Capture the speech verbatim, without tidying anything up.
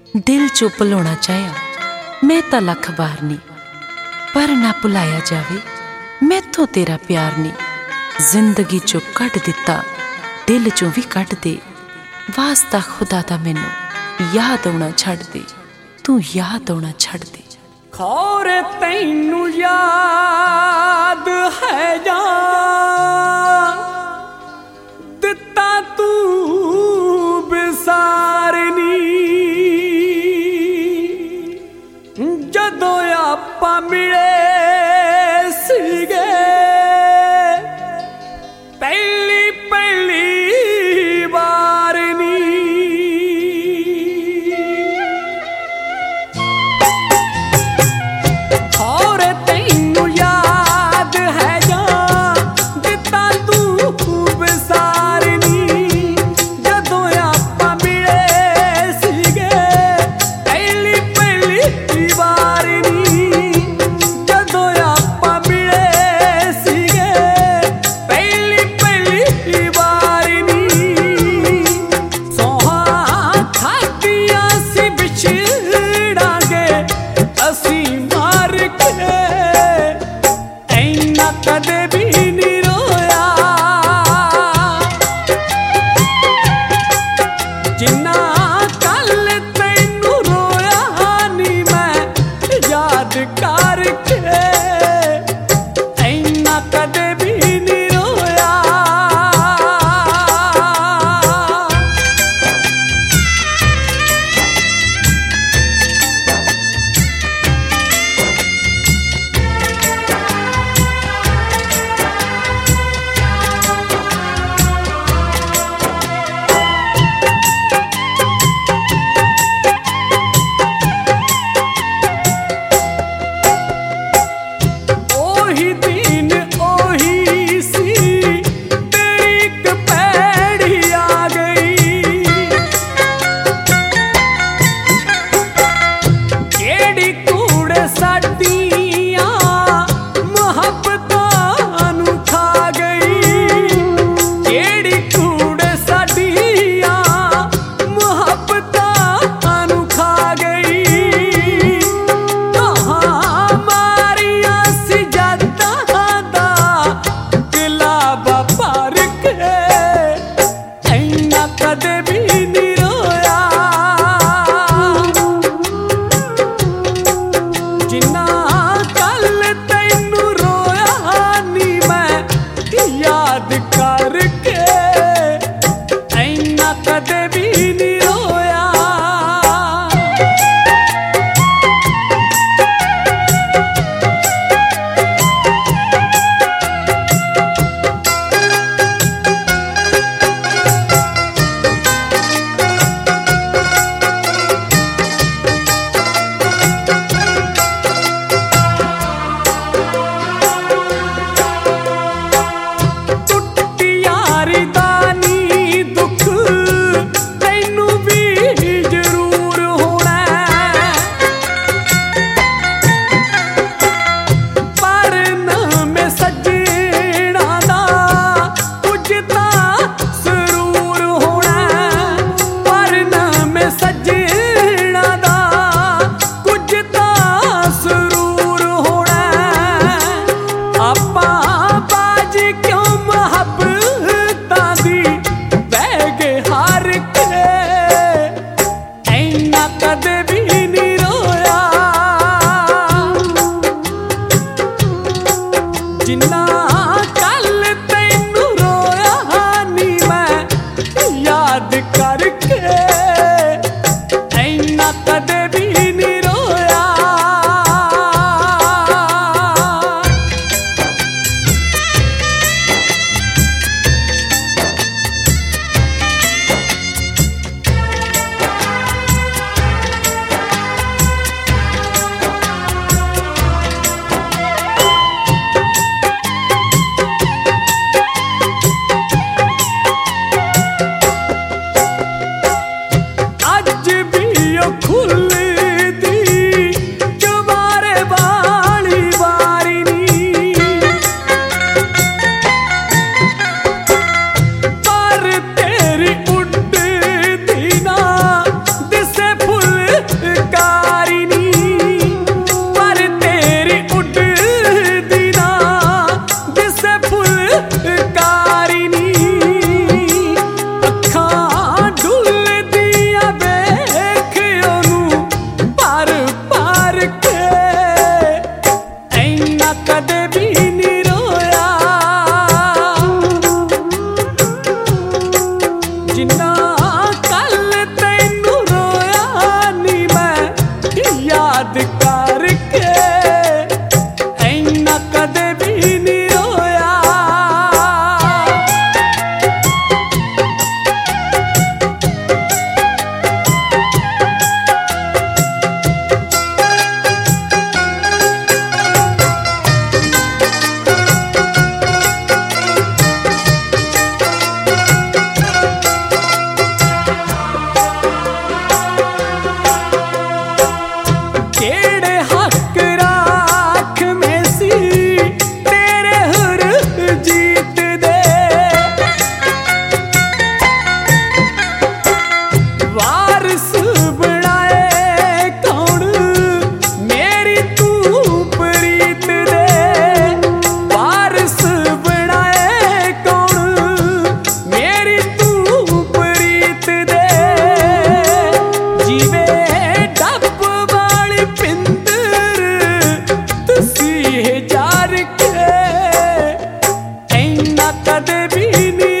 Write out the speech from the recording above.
दिल चो भुलाउणा चाहया मैं तां लख बार नी, पर ना भुलाया जावे मैथों तेरा प्यार नी। जिंदगी चो कढ दिता दिल चो भी कढ दे, वास्ता खुदा दा मैनू याद आउणा छड्ड दे, तू याद आउणा छड्ड दे। खौर तैनू याद है जा दिता तू बिसारनी, जदों आपां मिले सीगे पहली पहली बार नी। और तैनू याद है जा दिता तू बिसारनी, जदों आपां मिले सीगे पहली पहली बार नी, जदों आपां मिले सीगे पहली पहली बार नी। सोहा खादियां सी बिछड़ांगे असी मार के, ऐना कदे भी नी रोया जिन्ना कल तैनू रोया नी मैं याद करके, ऐना कदे भी नी रोया। ओही दिन ओही सी तेरी एक पैड़ी आ गई, केड़ी कूड़े साडियां मुहब्बतां नू खा गई, केड़ी कूड़े साडियां मुहब्बतां नू खा गई। कहाँ मारियां सी जादां दा गिलाबा भर के, ऐना कदे भी नी रोया जिन्ना कल तैनू रोया नी मैं याद करके, ऐना कदे भी नी रोया। टुट्टी यारी दा नी दुख तैनू भी जरूर होना, पर नाम सजना दा कुछ तां जरूर होना, पर नाम सजना दा कुछ तां जरूर होना। आपां बाजी क्यों मुहब्बतां दी बह गए हार के, ऐना कदे भी नी रोया जिन्ना कल तैनू रोया नी मैं याद करके, ऐना कदे भी नी रोया। कदे भी नहीं